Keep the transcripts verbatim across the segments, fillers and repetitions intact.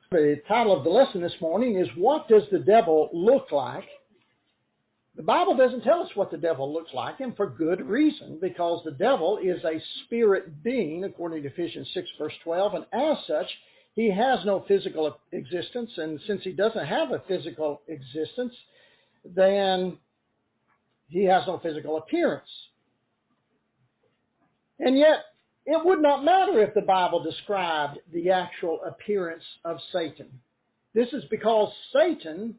The title of the lesson this morning is, What Does the Devil Look Like? The Bible doesn't tell us what the devil looks like, and for good reason, because the devil is a spirit being, according to Ephesians six, verse twelve, and as such, he has no physical existence, and since he doesn't have a physical existence, then he has no physical appearance. And yet, it would not matter if the Bible described the actual appearance of Satan. This is because Satan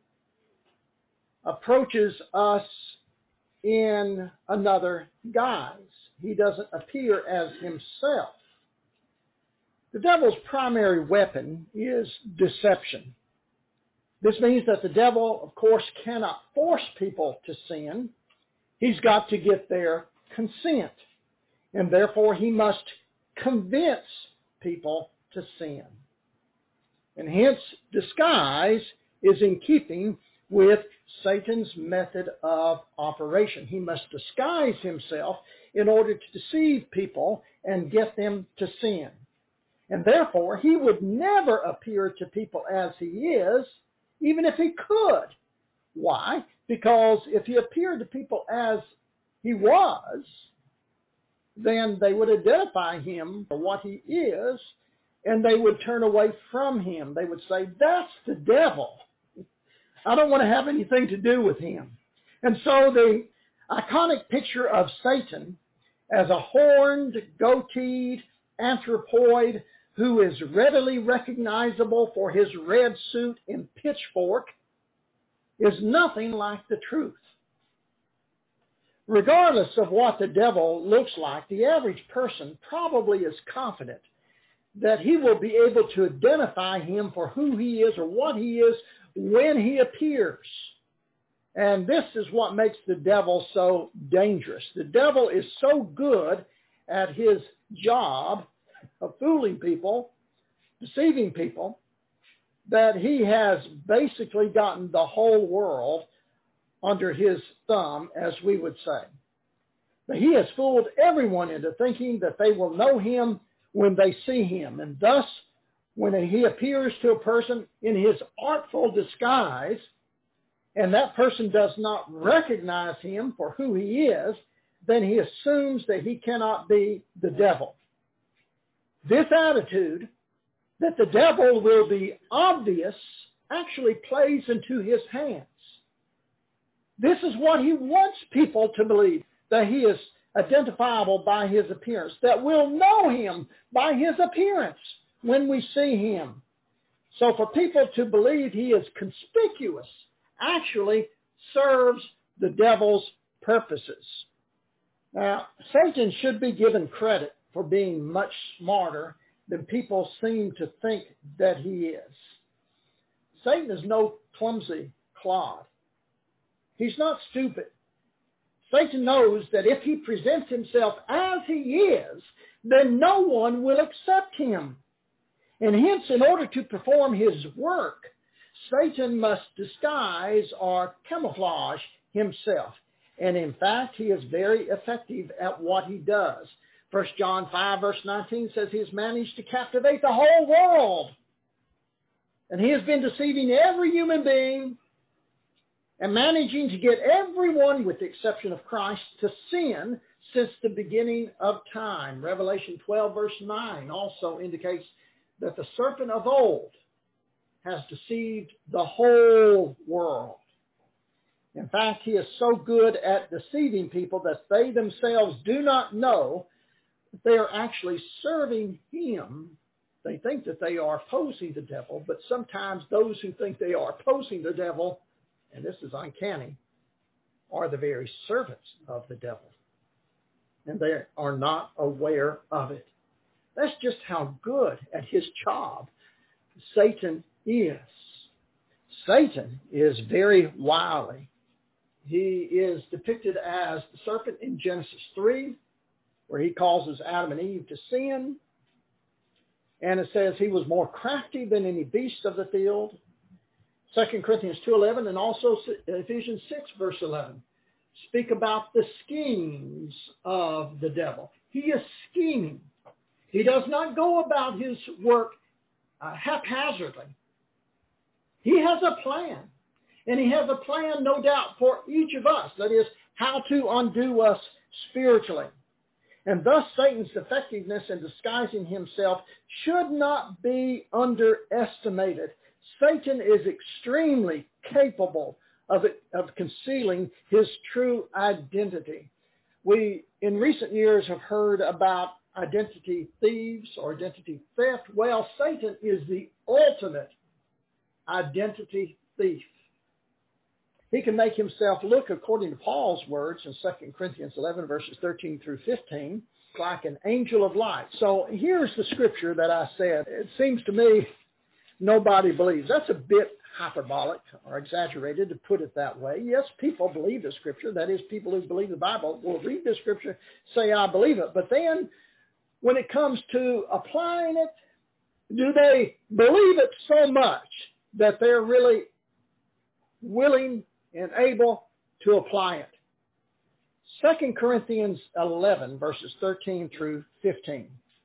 approaches us in another guise. He doesn't appear as himself. The devil's primary weapon is deception. This means that the devil, of course, cannot force people to sin. He's got to get their consent. And therefore, he must convince people to sin. And hence, disguise is in keeping with Satan's method of operation. He must disguise himself in order to deceive people and get them to sin. And therefore, he would never appear to people as he is, even if he could. Why? Because if he appeared to people as he was, then they would identify him for what he is, and they would turn away from him. They would say, that's the devil. I don't want to have anything to do with him. And so the iconic picture of Satan as a horned, goateed anthropoid who is readily recognizable for his red suit and pitchfork is nothing like the truth. Regardless of what the devil looks like, the average person probably is confident that he will be able to identify him for who he is or what he is when he appears. And this is what makes the devil so dangerous. The devil is so good at his job of fooling people, deceiving people, that he has basically gotten the whole world under his thumb, as we would say. But he has fooled everyone into thinking that they will know him when they see him. And thus, when he appears to a person in his artful disguise, and that person does not recognize him for who he is, then he assumes that he cannot be the devil. This attitude that the devil will be obvious actually plays into his hands. This is what he wants people to believe, that he is identifiable by his appearance, that we'll know him by his appearance when we see him. So for people to believe he is conspicuous actually serves the devil's purposes. Now, Satan should be given credit for being much smarter than people seem to think that he is. Satan is no clumsy clod. He's not stupid. Satan knows that if he presents himself as he is, then no one will accept him. And hence, in order to perform his work, Satan must disguise or camouflage himself. And in fact, he is very effective at what he does. First John five, verse nineteen says he has managed to captivate the whole world. And he has been deceiving every human being and managing to get everyone, with the exception of Christ, to sin since the beginning of time. Revelation twelve, verse nine also indicates that the serpent of old has deceived the whole world. In fact, he is so good at deceiving people that they themselves do not know that they are actually serving him. They think that they are opposing the devil, but sometimes those who think they are opposing the devil, and this is uncanny, are the very servants of the devil. And they are not aware of it. That's just how good at his job Satan is. Satan is very wily. He is depicted as the serpent in Genesis three, where he causes Adam and Eve to sin. And it says he was more crafty than any beast of the field. Second Corinthians two eleven and also Ephesians six, verse eleven speak about the schemes of the devil. He is scheming. He does not go about his work uh, haphazardly. He has a plan. And he has a plan, no doubt, for each of us. That is, how to undo us spiritually. And thus Satan's effectiveness in disguising himself should not be underestimated. Satan is extremely capable of, it, of concealing his true identity. We, in recent years, have heard about identity thieves or identity theft. Well, Satan is the ultimate identity thief. He can make himself look, according to Paul's words in Second Corinthians eleven, verses thirteen through fifteen, like an angel of light. So here's the scripture that I said. It seems to me nobody believes. That's a bit hyperbolic or exaggerated to put it that way. Yes, people believe the scripture. That is, people who believe the Bible will read the scripture, say, I believe it. But then when it comes to applying it, do they believe it so much that they're really willing and able to apply it? Second Corinthians eleven, verses thirteen through fifteen.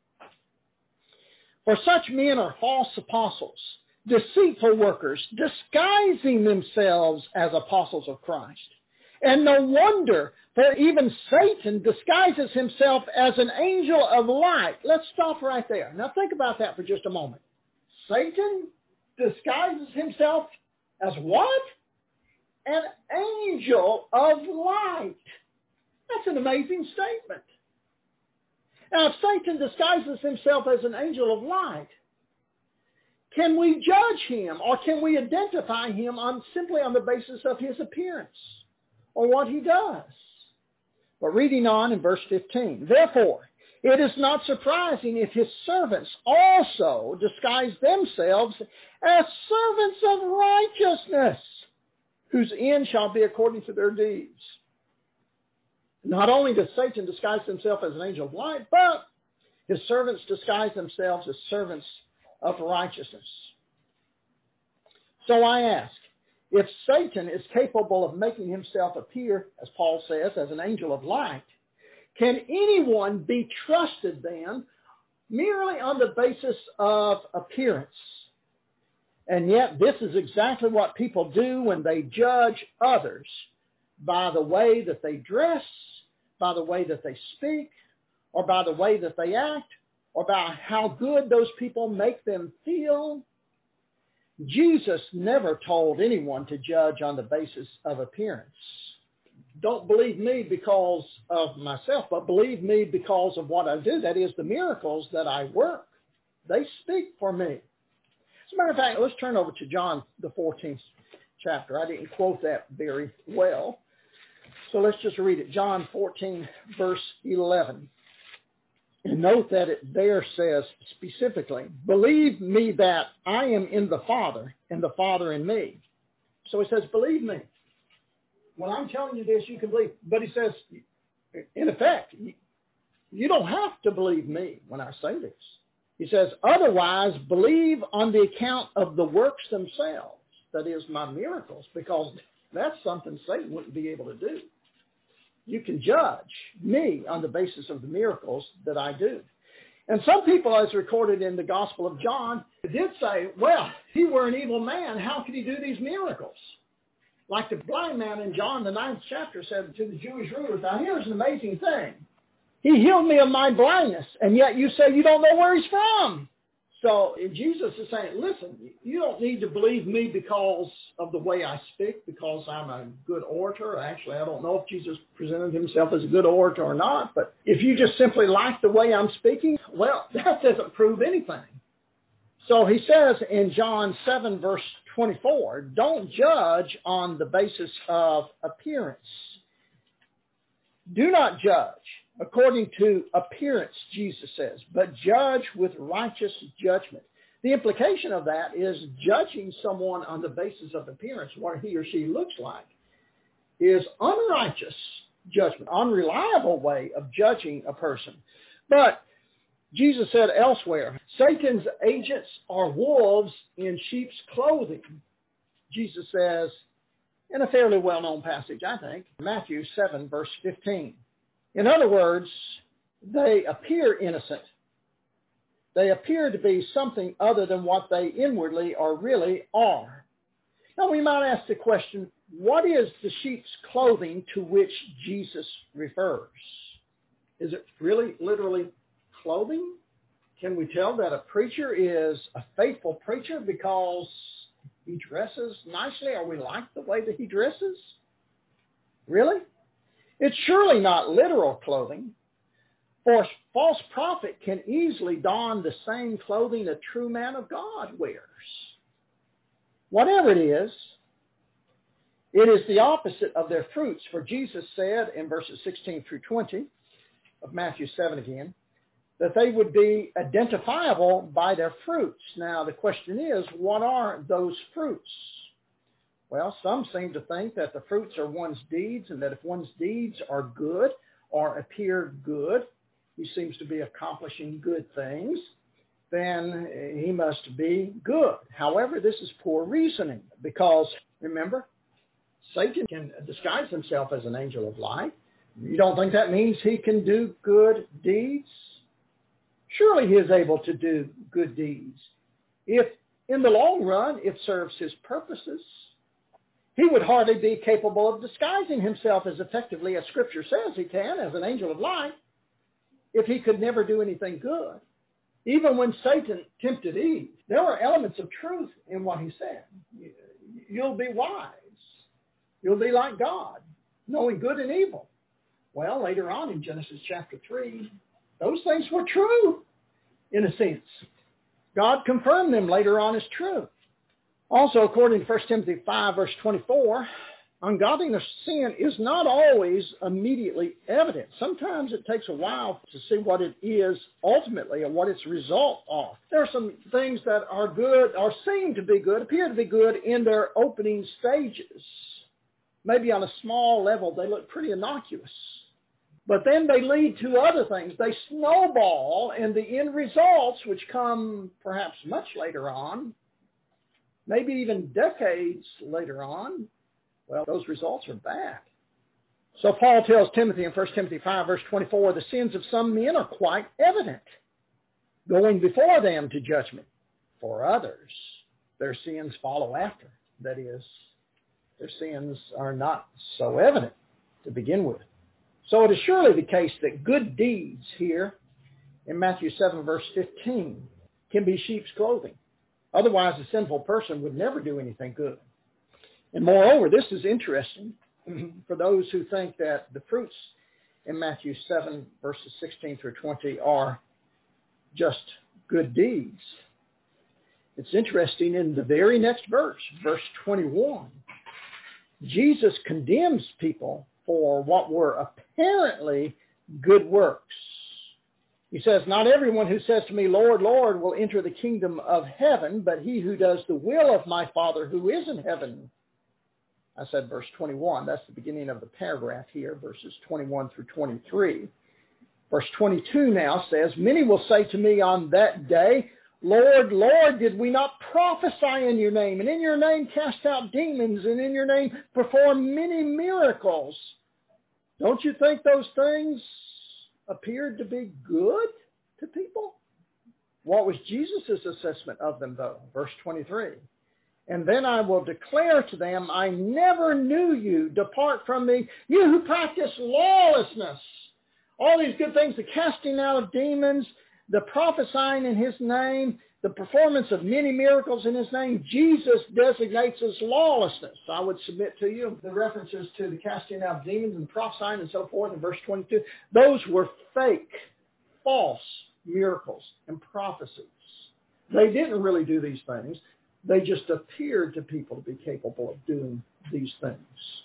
For such men are false apostles, deceitful workers, disguising themselves as apostles of Christ. And no wonder, for even Satan disguises himself as an angel of light. Let's stop right there. Now think about that for just a moment. Satan disguises himself as what? An angel of light. That's an amazing statement. Now, if Satan disguises himself as an angel of light, can we judge him or can we identify him on simply on the basis of his appearance or what he does? But reading on in verse fifteen, therefore, it is not surprising if his servants also disguise themselves as servants of righteousness, whose end shall be according to their deeds. Not only does Satan disguise himself as an angel of light, but his servants disguise themselves as servants of righteousness. So I ask, if Satan is capable of making himself appear, as Paul says, as an angel of light, can anyone be trusted then merely on the basis of appearance? And yet this is exactly what people do when they judge others by the way that they dress, by the way that they speak, or by the way that they act, or by how good those people make them feel. Jesus never told anyone to judge on the basis of appearance. Don't believe me because of myself, but believe me because of what I do. That is, the miracles that I work. They speak for me. As a matter of fact, let's turn over to John, the fourteenth chapter. I didn't quote that very well. So let's just read it. John fourteen, verse eleven. And note that it there says specifically, believe me that I am in the Father and the Father in me. So he says, believe me. When I'm telling you this, you can believe. But he says, in effect, you don't have to believe me when I say this. He says, otherwise, believe on the account of the works themselves. That is, my miracles, because that's something Satan wouldn't be able to do. You can judge me on the basis of the miracles that I do. And some people, as recorded in the Gospel of John, did say, well, if he were an evil man, how could he do these miracles? Like the blind man in John, the ninth chapter, said to the Jewish rulers, now here's an amazing thing. He healed me of my blindness, and yet you say you don't know where he's from. So Jesus is saying, listen, you don't need to believe me because of the way I speak, because I'm a good orator. Actually, I don't know if Jesus presented himself as a good orator or not, but if you just simply like the way I'm speaking, well, that doesn't prove anything. So he says in John seven, verse twenty-four, don't judge on the basis of appearance. Do not judge according to appearance, Jesus says, but judge with righteous judgment. The implication of that is judging someone on the basis of appearance, what he or she looks like, is unrighteous judgment, unreliable way of judging a person. But Jesus said elsewhere, Satan's agents are wolves in sheep's clothing. Jesus says, in a fairly well-known passage, I think, Matthew seven, verse fifteen. In other words, they appear innocent. They appear to be something other than what they inwardly or really are. Now we might ask the question, what is the sheep's clothing to which Jesus refers? Is it really literally clothing? Can we tell that a preacher is a faithful preacher because he dresses nicely, or we like the way that he dresses? Really? It's surely not literal clothing, for a false prophet can easily don the same clothing a true man of God wears. Whatever it is, it is the opposite of their fruits, for Jesus said in verses sixteen through twenty of Matthew seven again, that they would be identifiable by their fruits. Now, the question is, what are those fruits? Well, some seem to think that the fruits are one's deeds, and that if one's deeds are good or appear good, he seems to be accomplishing good things, then he must be good. However, this is poor reasoning because, remember, Satan can disguise himself as an angel of light. You don't think that means he can do good deeds? Surely he is able to do good deeds. If, in the long run, it serves his purposes, he would hardly be capable of disguising himself as effectively as Scripture says he can as an angel of light if he could never do anything good. Even when Satan tempted Eve, there were elements of truth in what he said. You'll be wise. You'll be like God, knowing good and evil. Well, later on in Genesis chapter three, those things were true, in a sense. God confirmed them later on as true. Also, according to First Timothy five, verse twenty-four, ungodliness, sin is not always immediately evident. Sometimes it takes a while to see what it is ultimately and what its results are. There are some things that are good or seem to be good, appear to be good in their opening stages. Maybe on a small level they look pretty innocuous. But then they lead to other things. They snowball, and the end results, which come perhaps much later on, maybe even decades later on, well, those results are bad. So Paul tells Timothy in First Timothy five, verse twenty-four, the sins of some men are quite evident, going before them to judgment. For others, their sins follow after. That is, their sins are not so evident to begin with. So it is surely the case that good deeds here in Matthew seven, verse fifteen, can be sheep's clothing. Otherwise, a sinful person would never do anything good. And moreover, this is interesting for those who think that the fruits in Matthew seven, verses sixteen through twenty are just good deeds. It's interesting in the very next verse, verse twenty-one, Jesus condemns people for what were apparently good works. He says, not everyone who says to me, Lord, Lord, will enter the kingdom of heaven, but he who does the will of my Father who is in heaven. I said verse twenty-one. That's the beginning of the paragraph here, verses twenty-one through twenty-three. Verse twenty-two now says, many will say to me on that day, Lord, Lord, did we not prophesy in your name, and in your name cast out demons, and in your name perform many miracles? Don't you think those things appeared to be good to people? What was Jesus' assessment of them, though? Verse twenty-three. And then I will declare to them, I never knew you. Depart from me, you who practice lawlessness. All these good things, the casting out of demons, the prophesying in his name, the performance of many miracles in his name, Jesus designates as lawlessness. I would submit to you the references to the casting out of demons and prophesying and so forth in verse twenty-two. Those were fake, false miracles and prophecies. They didn't really do these things. They just appeared to people to be capable of doing these things.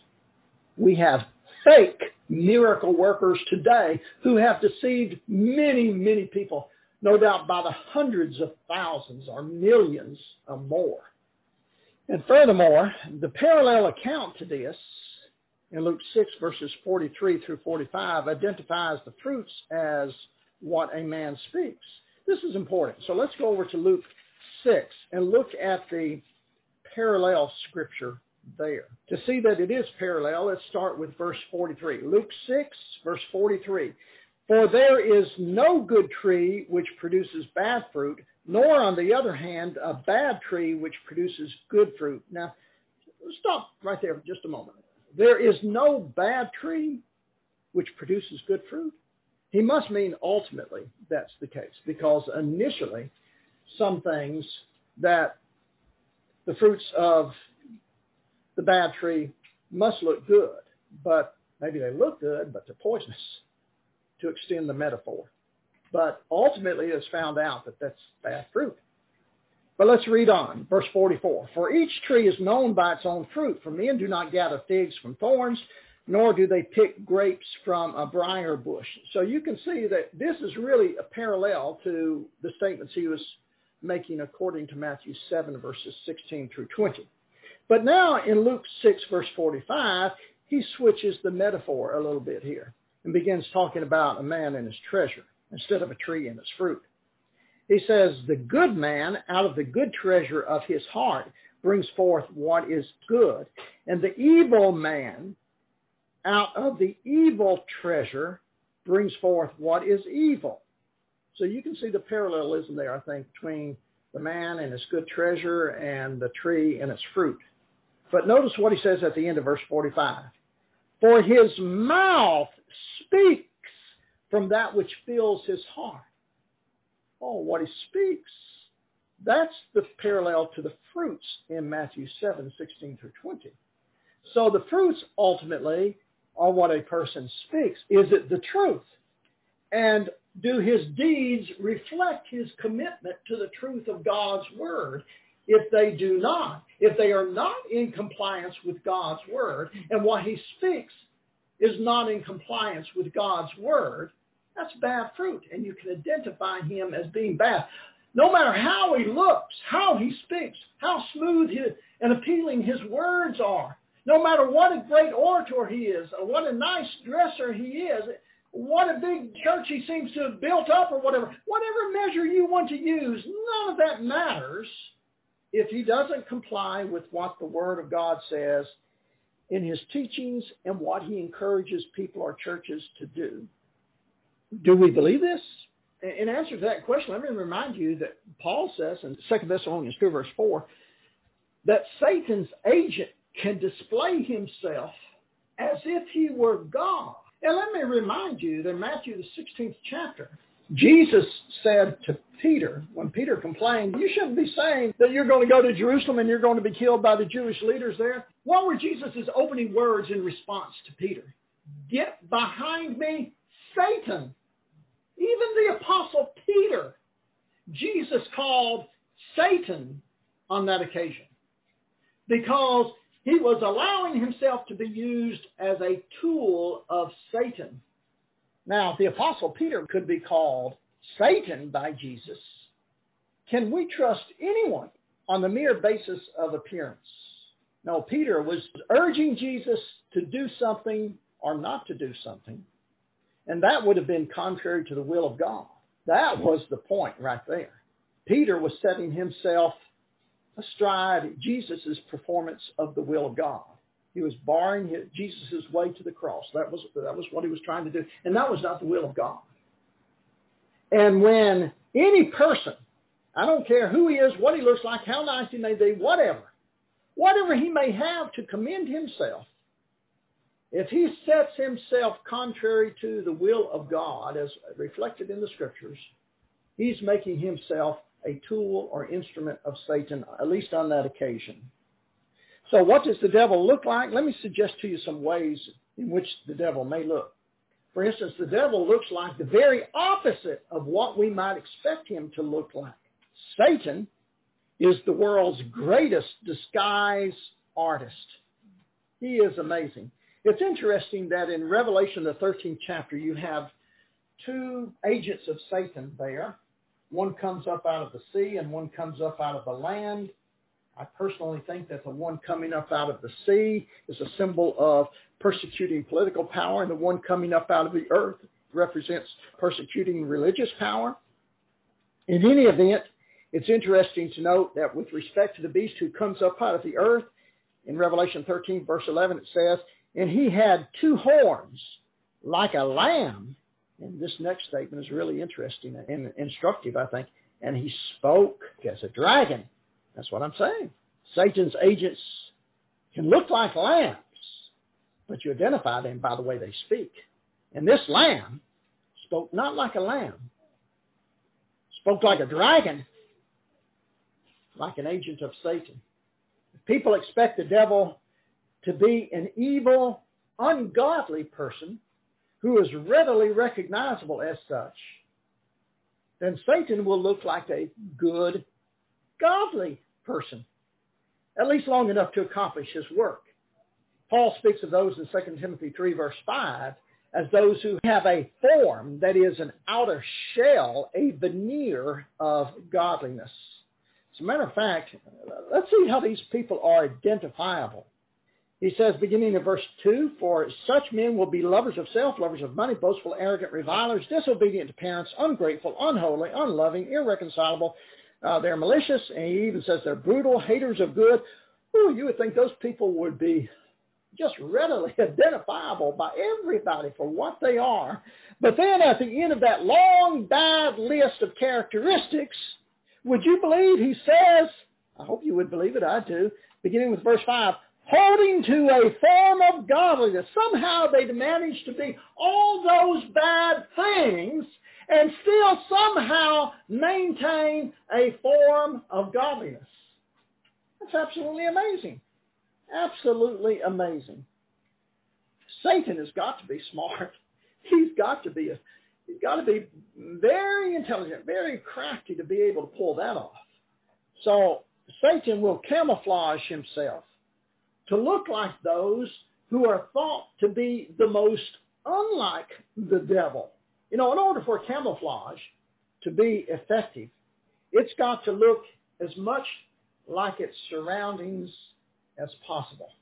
We have fake miracle workers today who have deceived many, many people, no doubt by the hundreds of thousands or millions or more. And furthermore, the parallel account to this in Luke six, verses forty-three through forty-five, identifies the fruits as what a man speaks. This is important. So let's go over to Luke six and look at the parallel scripture there. To see that it is parallel, let's start with verse forty-three. Luke six, verse forty-three. For there is no good tree which produces bad fruit, nor on the other hand a bad tree which produces good fruit. Now, stop right there for just a moment. There is no bad tree which produces good fruit. He must mean ultimately that's the case, because initially some things that the fruits of the bad tree must look good, but maybe they look good, but they're poisonous, to extend the metaphor. But ultimately it's found out that that's bad fruit. But let's read on, verse forty-four. For each tree is known by its own fruit, for men do not gather figs from thorns, nor do they pick grapes from a briar bush. So you can see that this is really a parallel to the statements he was making according to Matthew seven, verses sixteen through twenty. But now in Luke six, verse forty-five, he switches the metaphor a little bit here and begins talking about a man and his treasure instead of a tree and its fruit. He says, the good man out of the good treasure of his heart brings forth what is good, and the evil man out of the evil treasure brings forth what is evil. So you can see the parallelism there, I think, between the man and his good treasure and the tree and its fruit. But notice what he says at the end of verse forty-five. For his mouth speaks from that which fills his heart. Oh, what he speaks. That's the parallel to the fruits in Matthew seven, sixteen through twenty. So the fruits ultimately are what a person speaks. Is it the truth? And do his deeds reflect his commitment to the truth of God's word? If they do not, if they are not in compliance with God's word, and what he speaks is not in compliance with God's word, that's bad fruit, and you can identify him as being bad. No matter how he looks, how he speaks, how smooth his, and appealing his words are, no matter what a great orator he is, or what a nice dresser he is, what a big church he seems to have built up or whatever, whatever measure you want to use, none of that matters if he doesn't comply with what the Word of God says in his teachings and what he encourages people or churches to do. Do we believe this? In answer to that question, let me remind you that Paul says in Second Thessalonians two, verse four, that Satan's agent can display himself as if he were God. And let me remind you that in Matthew, the sixteenth chapter, Jesus said to Peter, when Peter complained, you shouldn't be saying that you're going to go to Jerusalem and you're going to be killed by the Jewish leaders there. What were Jesus' opening words in response to Peter? Get behind me, Satan. Even the apostle Peter, Jesus called Satan on that occasion because he was allowing himself to be used as a tool of Satan. Now, if the apostle Peter could be called Satan by Jesus, can we trust anyone on the mere basis of appearance? No, Peter was urging Jesus to do something or not to do something. And that would have been contrary to the will of God. That was the point right there. Peter was setting himself astride Jesus' performance of the will of God. He was barring his, Jesus' way to the cross. That was, that was what he was trying to do. And that was not the will of God. And when any person, I don't care who he is, what he looks like, how nice he may be, whatever, whatever he may have to commend himself, if he sets himself contrary to the will of God, as reflected in the Scriptures, he's making himself a tool or instrument of Satan, at least on that occasion. So what does the devil look like? Let me suggest to you some ways in which the devil may look. For instance, the devil looks like the very opposite of what we might expect him to look like. Satan is the world's greatest disguise artist. He is amazing. It's interesting that in Revelation, the thirteenth chapter, you have two agents of Satan there. One comes up out of the sea and one comes up out of the land. I personally think that the one coming up out of the sea is a symbol of persecuting political power, and the one coming up out of the earth represents persecuting religious power. In any event, it's interesting to note that with respect to the beast who comes up out of the earth, in Revelation thirteen, verse eleven, it says, and he had two horns like a lamb. And this next statement is really interesting and instructive, I think. And he spoke as a dragon. That's what I'm saying. Satan's agents can look like lambs, but you identify them by the way they speak. And this lamb spoke not like a lamb, spoke like a dragon, like an agent of Satan. People expect the devil to be an evil, ungodly person who is readily recognizable as such. Then Satan will look like a good, godly person, at least long enough to accomplish his work. Paul speaks of those in Second Timothy three, verse five, as those who have a form, that is an outer shell, a veneer of godliness. As a matter of fact, let's see how these people are identifiable. He says, beginning in verse two, for such men will be lovers of self, lovers of money, boastful, arrogant, revilers, disobedient to parents, ungrateful, unholy, unloving, irreconcilable. Uh, they're malicious, and he even says they're brutal, haters of good. Ooh, you would think those people would be just readily identifiable by everybody for what they are. But then at the end of that long, bad list of characteristics, would you believe he says, I hope you would believe it, I do, beginning with verse five, holding to a form of godliness. Somehow they managed to be all those bad things and still somehow maintain a form of godliness. That's absolutely amazing. Absolutely amazing. Satan has got to be smart. He's got to be a, he's got to be very intelligent, very crafty to be able to pull that off. So Satan will camouflage himself to look like those who are thought to be the most unlike the devil. You know, in order for camouflage to be effective, it's got to look as much like its surroundings as possible.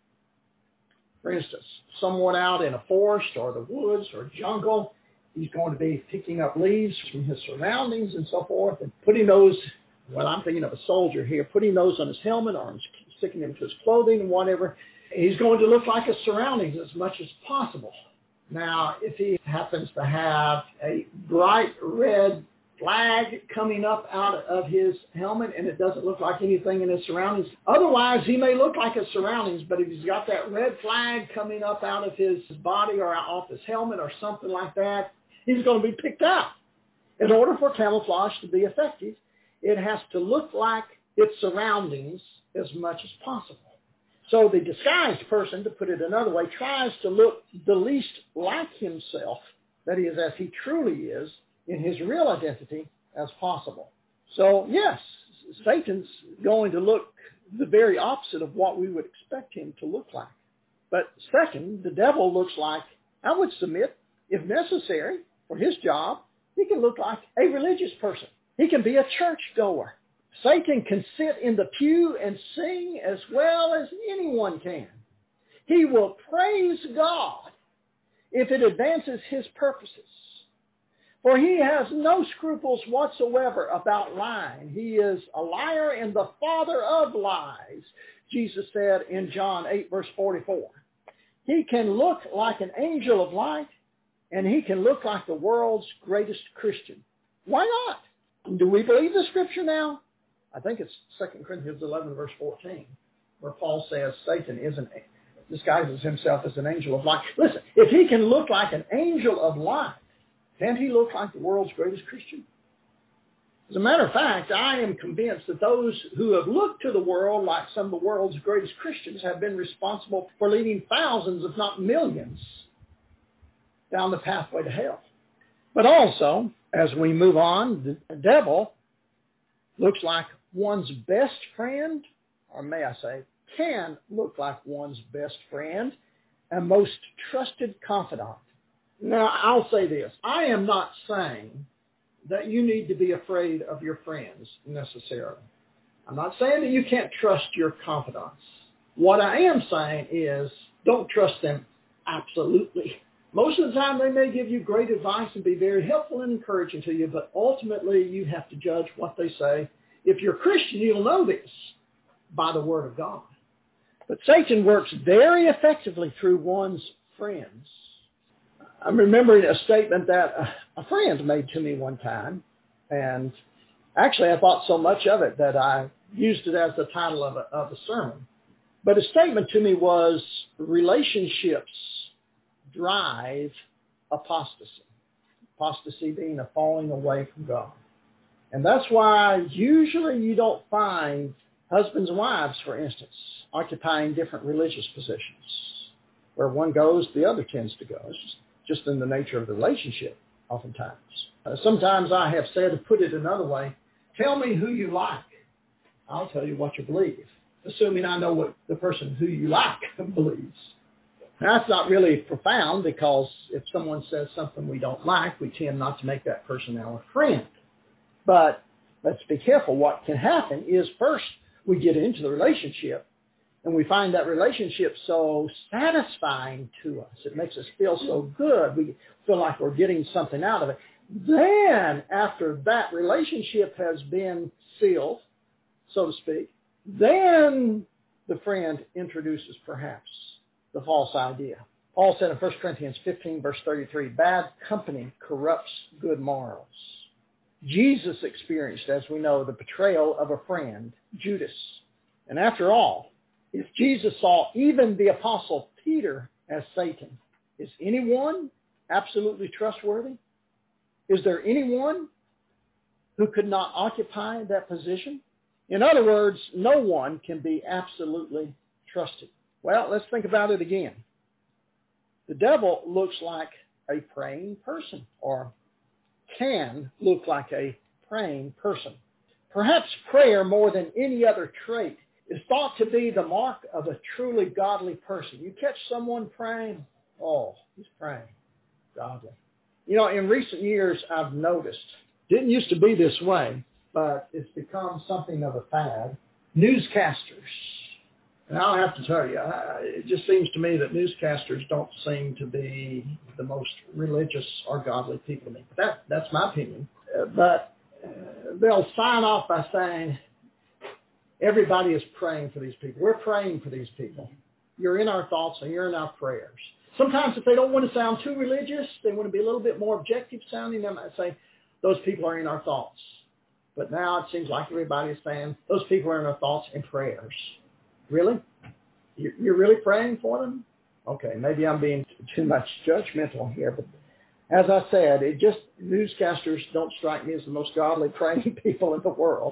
For instance, someone out in a forest or the woods or jungle, he's going to be picking up leaves from his surroundings and so forth and putting those, well, I'm thinking of a soldier here, putting those on his helmet or sticking them to his clothing and whatever. He's going to look like his surroundings as much as possible. Now, if he happens to have a bright red flag coming up out of his helmet and it doesn't look like anything in his surroundings, otherwise he may look like his surroundings, but if he's got that red flag coming up out of his body or off his helmet or something like that, he's going to be picked out. In order for camouflage to be effective, it has to look like its surroundings as much as possible. So the disguised person, to put it another way, tries to look the least like himself, that is, as he truly is, in his real identity as possible. So, yes, Satan's going to look the very opposite of what we would expect him to look like. But second, the devil looks like, I would submit, if necessary for his job, he can look like a religious person. He can be a churchgoer. Satan can sit in the pew and sing as well as anyone can. He will praise God if it advances his purposes. For he has no scruples whatsoever about lying. He is a liar and the father of lies, Jesus said in John eight, verse forty-four. He can look like an angel of light, and he can look like the world's greatest Christian. Why not? Do we believe the scripture now? I think it's Second Corinthians eleven, verse fourteen, where Paul says Satan is an, disguises himself as an angel of light. Listen, if he can look like an angel of light, can't he look like the world's greatest Christian? As a matter of fact, I am convinced that those who have looked to the world like some of the world's greatest Christians have been responsible for leading thousands, if not millions, down the pathway to hell. But also, as we move on, the devil looks like one's best friend, or may I say, can look like one's best friend and most trusted confidant. Now, I'll say this. I am not saying that you need to be afraid of your friends necessarily. I'm not saying that you can't trust your confidants. What I am saying is don't trust them absolutely. Most of the time they may give you great advice and be very helpful and encouraging to you, but ultimately you have to judge what they say. If you're a Christian, you'll know this by the Word of God. But Satan works very effectively through one's friends. I'm remembering a statement that a friend made to me one time, and actually I thought so much of it that I used it as the title of a, of a sermon. But his statement to me was, relationships drive apostasy. Apostasy being a falling away from God. And that's why usually you don't find husbands and wives, for instance, occupying different religious positions. Where one goes, the other tends to go. It's just, just in the nature of the relationship, oftentimes. Uh, sometimes I have said, to put it another way, tell me who you like. I'll tell you what you believe, assuming I know what the person who you like believes. Now, that's not really profound, because if someone says something we don't like, we tend not to make that person our friend. But let's be careful. What can happen is, first, we get into the relationship, and we find that relationship so satisfying to us. It makes us feel so good. We feel like we're getting something out of it. Then, after that relationship has been sealed, so to speak, then the friend introduces perhaps the false idea. Paul said in First Corinthians fifteen, verse thirty-three, bad company corrupts good morals. Jesus experienced, as we know, the betrayal of a friend, Judas. And after all, if Jesus saw even the apostle Peter as Satan, is anyone absolutely trustworthy? Is there anyone who could not occupy that position? In other words, no one can be absolutely trusted. Well, let's think about it again. The devil looks like a praying person, or can look like a praying person. Perhaps prayer, more than any other trait, is thought to be the mark of a truly godly person. You catch someone praying, oh, he's praying, godly. You know, in recent years, I've noticed, didn't used to be this way, but it's become something of a fad. Newscasters. And I'll have to tell you, I, it just seems to me that newscasters don't seem to be the most religious or godly people to me. That, that's my opinion. Uh, but uh, they'll sign off by saying, everybody is praying for these people. We're praying for these people. You're in our thoughts and you're in our prayers. Sometimes if they don't want to sound too religious, they want to be a little bit more objective sounding, they might say, those people are in our thoughts. But now it seems like everybody is saying, those people are in our thoughts and prayers. Really? You're really praying for them? Okay, maybe I'm being too much judgmental here, but as I said, it just, newscasters don't strike me as the most godly praying people in the world.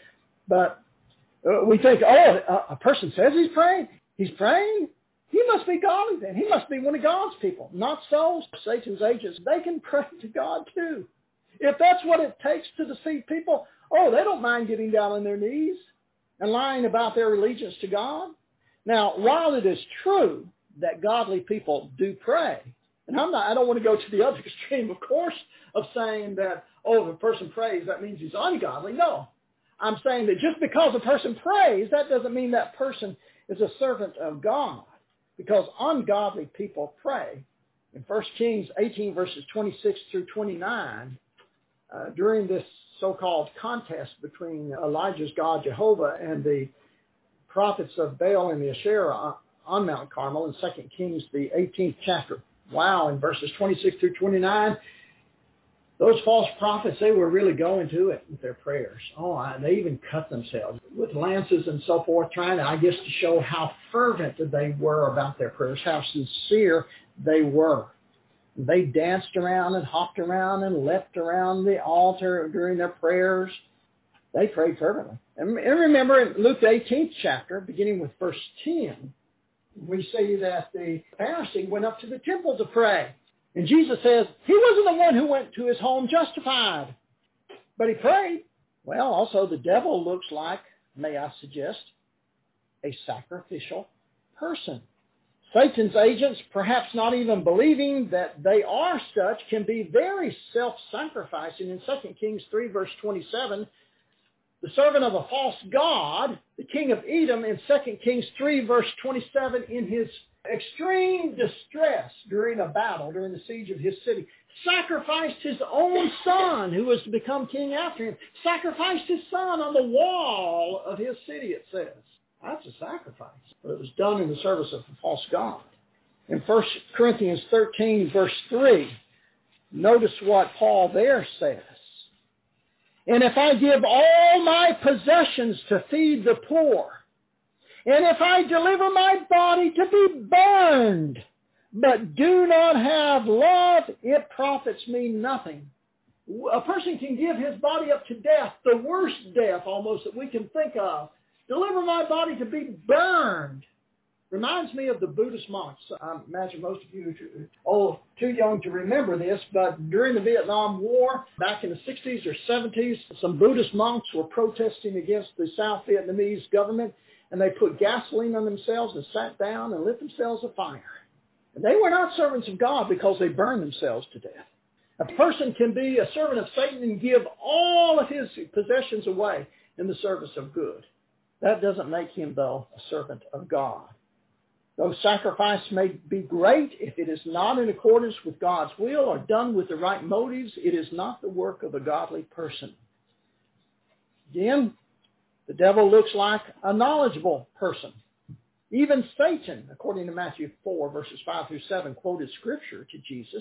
But uh, we think, oh, a, a person says he's praying. He's praying? He must be godly then. He must be one of God's people. Not so. Satan's agents, they can pray to God too. If that's what it takes to deceive people, oh, they don't mind getting down on their knees and lying about their allegiance to God. Now, while it is true that godly people do pray, and I'm not, I don't want to go to the other extreme, of course, of saying that, oh, if a person prays, that means he's ungodly. No. I'm saying that just because a person prays, that doesn't mean that person is a servant of God, because ungodly people pray. In First Kings eighteen, verses twenty-six through twenty-nine, uh, during this so-called contest between Elijah's God, Jehovah, and the prophets of Baal and the Asherah on Mount Carmel in Second Kings, the eighteenth chapter. Wow, in verses twenty-six through twenty-nine, those false prophets, they were really going to it with their prayers. Oh, I, they even cut themselves with lances and so forth, trying to, I guess, to show how fervent they were about their prayers, how sincere they were. They danced around and hopped around and leapt around the altar during their prayers. They prayed fervently. And remember in Luke the eighteenth chapter, beginning with verse ten, we see that the Pharisee went up to the temple to pray. And Jesus says, he wasn't the one who went to his home justified, but he prayed. Well, also the devil looks like, may I suggest, a sacrificial person. Satan's agents, perhaps not even believing that they are such, can be very self-sacrificing. In Second Kings three, verse twenty-seven, the servant of a false god, the king of Edom, in Second Kings three, verse twenty-seven, in his extreme distress during a battle, during the siege of his city, sacrificed his own son, who was to become king after him, sacrificed his son on the wall of his city, it says. That's a sacrifice. But it was done in the service of a false god. In First Corinthians thirteen, verse three, notice what Paul there says. And if I give all my possessions to feed the poor, And if I deliver my body to be burned, but do not have love, it profits me nothing. A person can give his body up to death, the worst death almost that we can think of. Deliver my body to be burned. Reminds me of the Buddhist monks. I imagine most of you are oh, too young to remember this, but during the Vietnam War, back in the sixties or seventies, some Buddhist monks were protesting against the South Vietnamese government, and they put gasoline on themselves and sat down and lit themselves afire. And they were not servants of God because they burned themselves to death. A person can be a servant of Satan and give all of his possessions away in the service of good. That doesn't make him, though, a servant of God. Though sacrifice may be great, if it is not in accordance with God's will or done with the right motives, it is not the work of a godly person. Again, the devil looks like a knowledgeable person. Even Satan, according to Matthew four, verses five through seven, quoted scripture to Jesus.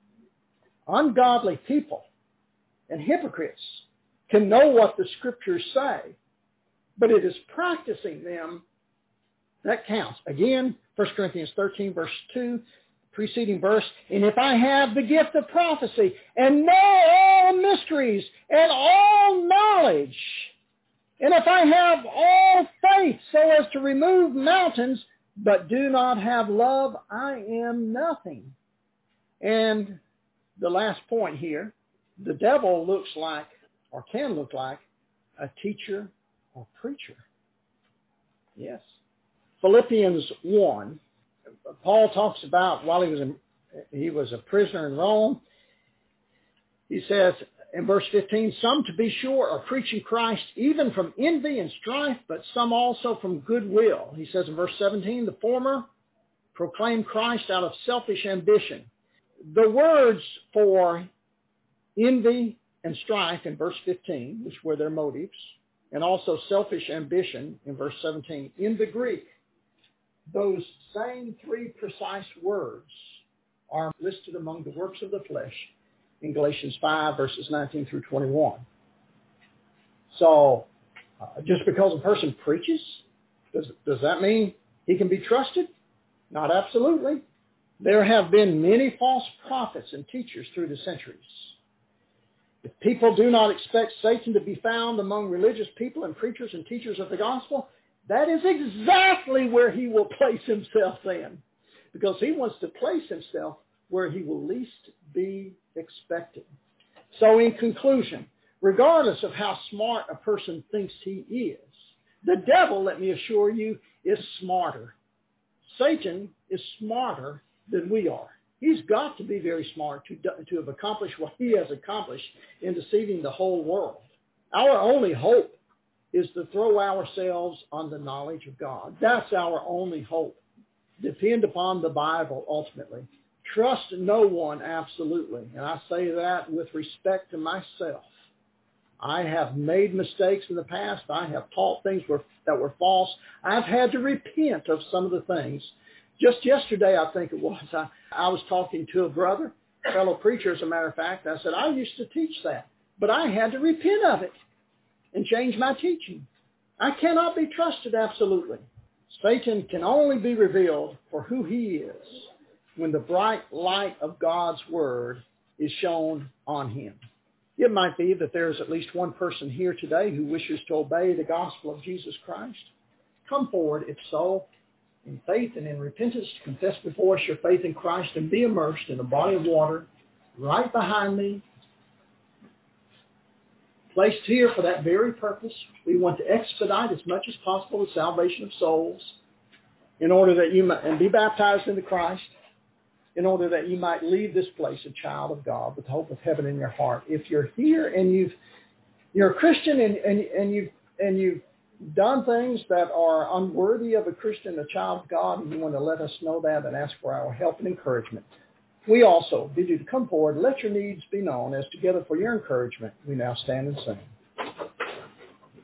Ungodly people and hypocrites can know what the scriptures say, but it is practicing them that counts. Again, First Corinthians thirteen, verse two, preceding verse, and if I have the gift of prophecy and know all mysteries and all knowledge, and if I have all faith so as to remove mountains, but do not have love, I am nothing. And the last point here, the devil looks like, or can look like, a teacher or preacher. Yes. Philippians one, Paul talks about while he was in, he was a prisoner in Rome. He says in verse fifteen, some to be sure are preaching Christ even from envy and strife, but some also from goodwill. He says in verse seventeen, the former proclaim Christ out of selfish ambition. The words for envy and strife in verse fifteen, which were their motives, and also selfish ambition in verse seventeen, in the Greek, those same three precise words are listed among the works of the flesh in Galatians five, verses nineteen through twenty-one. So, uh, just because a person preaches, does, does that mean he can be trusted? Not absolutely. There have been many false prophets and teachers through the centuries. If people do not expect Satan to be found among religious people and preachers and teachers of the gospel, that is exactly where he will place himself then, because he wants to place himself where he will least be expected. So in conclusion, regardless of how smart a person thinks he is, the devil, let me assure you, is smarter. Satan is smarter than we are. He's got to be very smart to, to have accomplished what he has accomplished in deceiving the whole world. Our only hope is to throw ourselves on the knowledge of God. That's our only hope. Depend upon the Bible ultimately. Trust no one absolutely. And I say that with respect to myself. I have made mistakes in the past. I have taught things were, that were false. I've had to repent of some of the things. Just yesterday, I think it was, I, I was talking to a brother, a fellow preacher, as a matter of fact. I said, I used to teach that, but I had to repent of it and change my teaching. I cannot be trusted absolutely. Satan can only be revealed for who he is when the bright light of God's word is shown on him. It might be that there is at least one person here today who wishes to obey the gospel of Jesus Christ. Come forward, if so, in faith and in repentance, to confess before us your faith in Christ and be immersed in a body of water right behind me, placed here for that very purpose. We want to expedite as much as possible the salvation of souls in order that you might, and be baptized into Christ, in order that you might leave this place a child of God with the hope of heaven in your heart. If you're here and you've, you're a Christian and, and, and, you've, and you've done things that are unworthy of a Christian, a child of God, and you want to let us know that and ask for our help and encouragement, we also bid you to come forward, let your needs be known, as together for your encouragement we now stand and sing.